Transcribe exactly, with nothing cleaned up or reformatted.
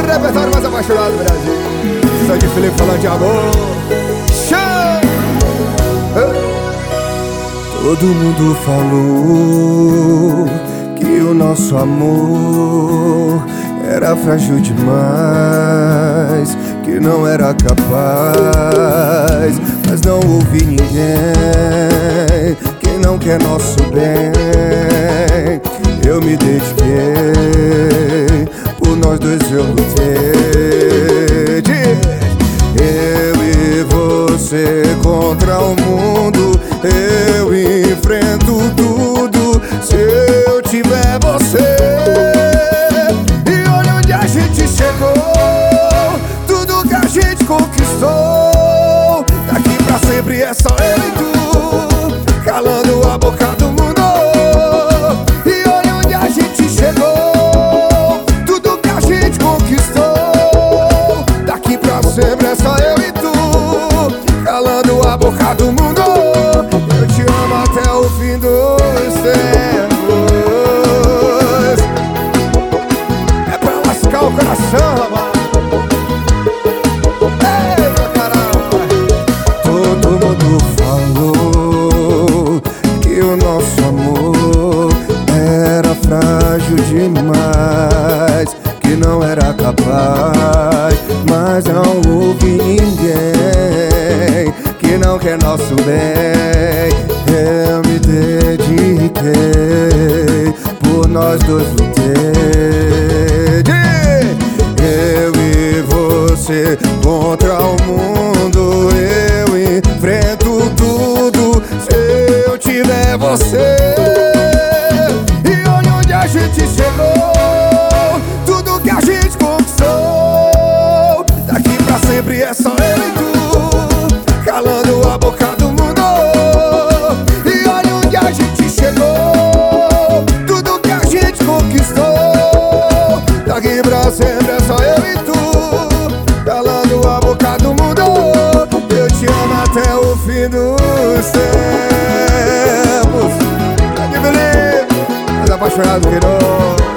repertório mais apaixonado do Brasil. Só de Felipe falando de amor. Show! Todo mundo falou que o nosso amor era frágil demais, que não era capaz. Mas não ouvi ninguém que não quer nosso bem. Eu me dediquei, por nós dois eu lutei. Eu e você contra o mundo, eu enfrento tudo se eu tiver você. E olha onde a gente chegou, tudo que a gente conquistou. Daqui pra sempre é só eu e tu, calando a boca do mundo. E olha onde a gente chegou, tudo que a gente conquistou. Daqui pra sempre é só eu e tu, calando a boca do mundo. Eu te amo até o fim dos tempos. É pra lascar o coração, rapaz. Eita, caramba. Todo mundo falou que o nosso amor era frágil demais, que não era capaz. Mas não houve ninguém que não quer nosso bem. Eu me dediquei, por nós dois lutei. Eu e você contra o mundo, eu enfrento tudo se eu tiver você. E olha onde a gente chegou, tudo que a gente conquistou. Daqui pra sempre é só eu e tu, calando a boca do mundo. E olha onde a gente chegou, tudo que a gente conquistou. Daqui pra sempre é só eu e tu, calando a boca do mundo. Eu te amo até o fim dos tempos. Aqui, Felipe, mais apaixonado que não.